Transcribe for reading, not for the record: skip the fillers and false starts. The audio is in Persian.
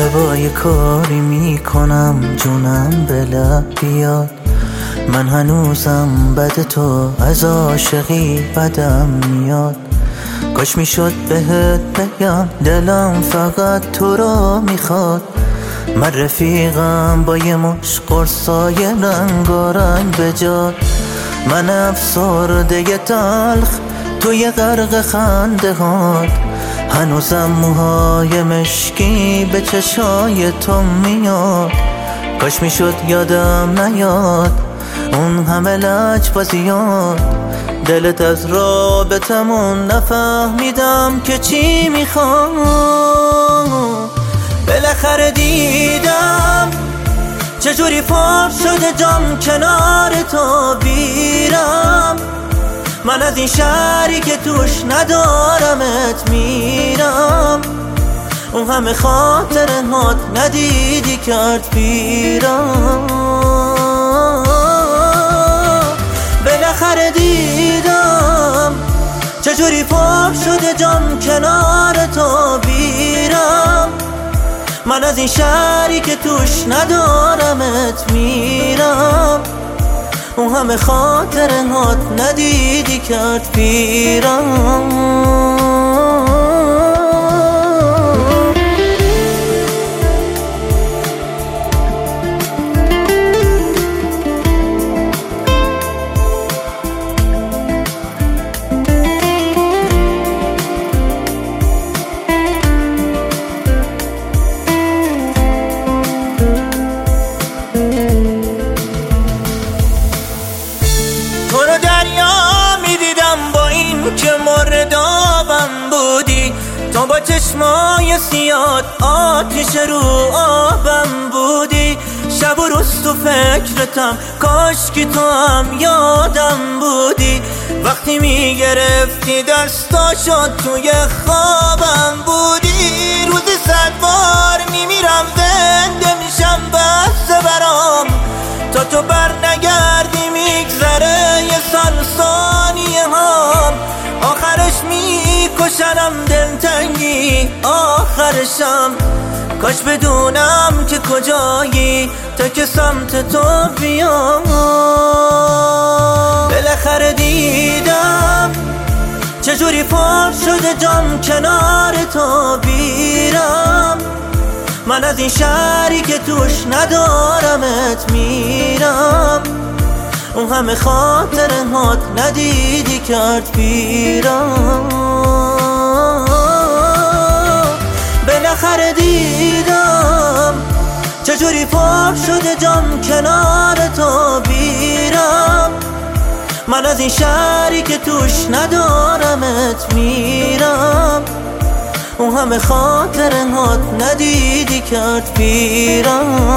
شبای کاری میکنم جونم به لب بیاد. من هنوزم بد تو از عاشقی بدم میاد. کاش میشد بهت بگم دلم فقط تو رو میخواد. من رفیقم با یه مش قرصای رنگارنگ بجاد. من افسرده تلخ توی غرق خنده هات. هنوزم موهای مشکی به چشای تو میاد. کاش میشد یادم نیاد اون همه لجبازیات. دلت از رابطمون نفهمیدم که چی میخوام. بالاخره دیدم چجوری پر شده جام کنار تو بیرم. من از این شهری که توش ندارمت میرم. اون همه خاطرهات ندیدی کرد پیرم. بالاخره دیدم چجوری پر شده جام کنار تو بیرم. من از این شهری که توش ندارمت میرم. اون همه خاطرهات ندیدی کرد پیرم. تو رو دریا میدیدم با این که مورد آبم بودی. تو با چشمای سیاد آتیش رو آبم بودی. شب و روز تو فکرتم کاش که تو هم یادم بودی. وقتی میگرفتی دستاشو توی خوابم بودی. روزی 100 بار میمیرم زنده میشم بس برام. تا تو بر نگردی میگذره یه سال ثانیه هم. آخرش میکشنم دلتنگی آخرشم. کاش بدونم که کجایی تا که سمت تو بیام. بالاخره دیدم چجوری پر شده جام کنار تو بیرم. من از این شهری که توش ندارمت میرم. اون همه خاطرهات ندیدی کرد پیرم. بالاخره دیدم چجوری پر شده جام کنار تو بیرم. من از این شهری که توش ندارمت میرم. اون همه خاطرهات ندیدی کرد پیرم.